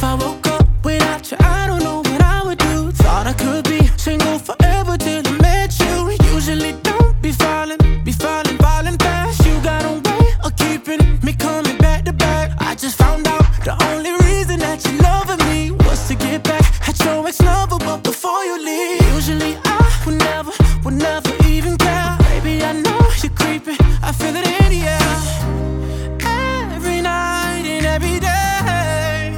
I woke up without you, I don't know what I would do. Thought I could be single forever till I met you. Usually don't be falling fast. You got a way of keeping me coming back to back. I just found out the only reason that you loving me was to get back at your ex-lover, but before you leave, usually I would never even care. Baby, I know you're creeping, I feel it in the air. Every night and every day,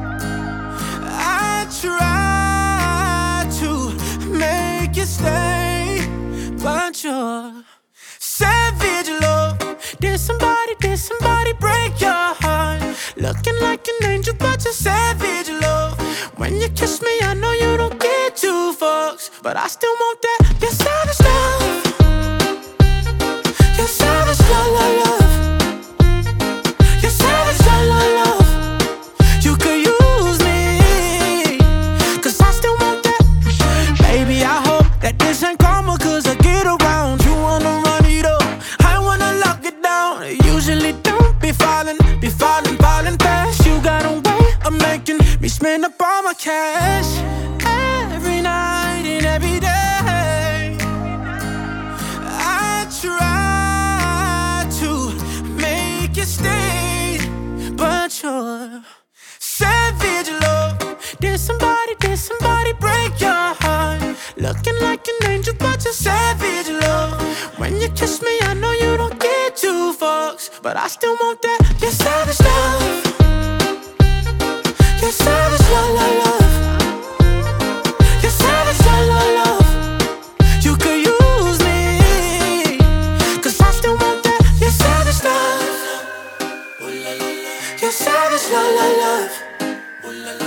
I try to make you stay, but you're savage love. Did somebody break your heart? Looking like an angel, but you're savage love. When you kiss me, I know you don't get two fucks, but I still want that. You're savage love. You're savage love, love, love. You're savage love, love, love. You could use me, 'cause I still want that. Baby, I hope that this ain't karma, 'cause I get around. You wanna run it up, I wanna lock it down. Usually don't be falling fast. You got a way of making me spend up all my cash. Every night and every day, I try to make you stay, but you're savage love. Did somebody break your heart? Looking like an angel, but you're savage love. When you kiss me, I know you don't get two fucks, but I still want that. You're savage love. You're savage love, love, love. You're savage love, love, love. You could use me, 'cause I still want that. You're savage love. You're savage love, love, love.